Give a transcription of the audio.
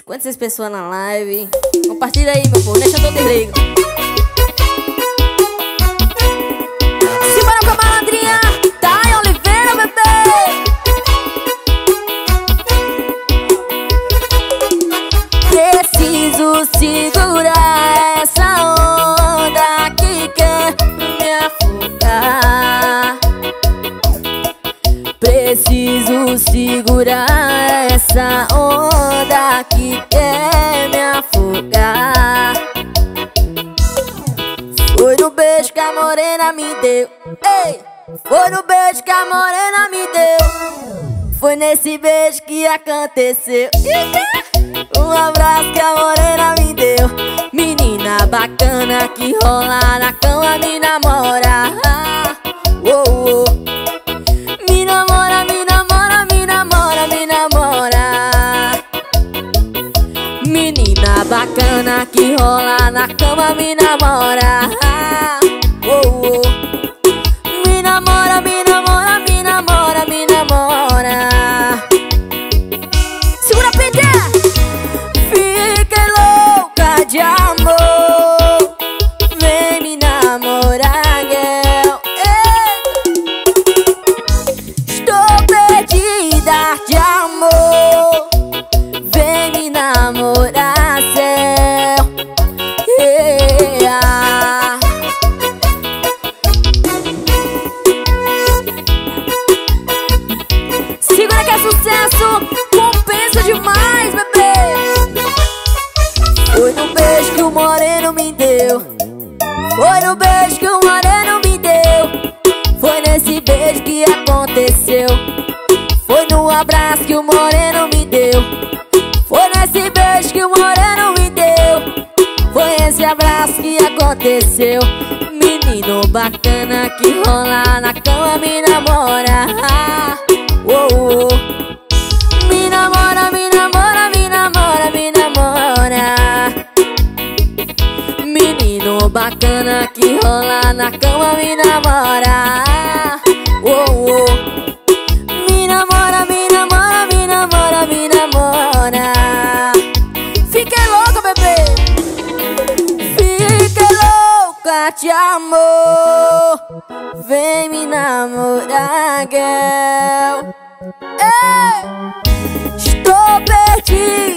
56 pessoas na live. Compartilha aí, meu povo, deixa eu desligo. Simbora com a malandrinha Thay Oliveira, bebê. Preciso segurar essa onda que quer me afogar. Preciso segurar essa onda que quer me afogar. Foi no beijo que a morena me deu. Ei! Foi no beijo que a morena me deu. Foi nesse beijo que aconteceu. Um abraço que a morena me deu. Menina bacana que rola na cama me namora. Oh, oh. Me namora, me namora, me namora, me namora. Menina bacana que rola na cama me namora. Oh, oh. Me namora, me namora, me namora, me namora. Segura a pedra. Fiquei louca de amor. Vem me namorar, girl. Estou perdida de amor. Vem me namorar, céu. Yeah. Segura que é sucesso, compensa demais, bebê. Foi no beijo que o moreno me deu. Foi no beijo que o moreno me deu. Foi nesse beijo que aconteceu. Foi no abraço que o moreno me deu. Foi nesse beijo que o moreno me deu. Foi esse abraço que aconteceu. Menino bacana que rola na cama me namora. Oh, oh. Me namora, me namora, me namora, me namora. Menino bacana que rola na cama me namora. Oh, oh. Me namora, me namora, me namora, me namora. Fiquei louca, bebê. Fiquei louca de amor. Vem me namorar, girl. Ei! Estou perdida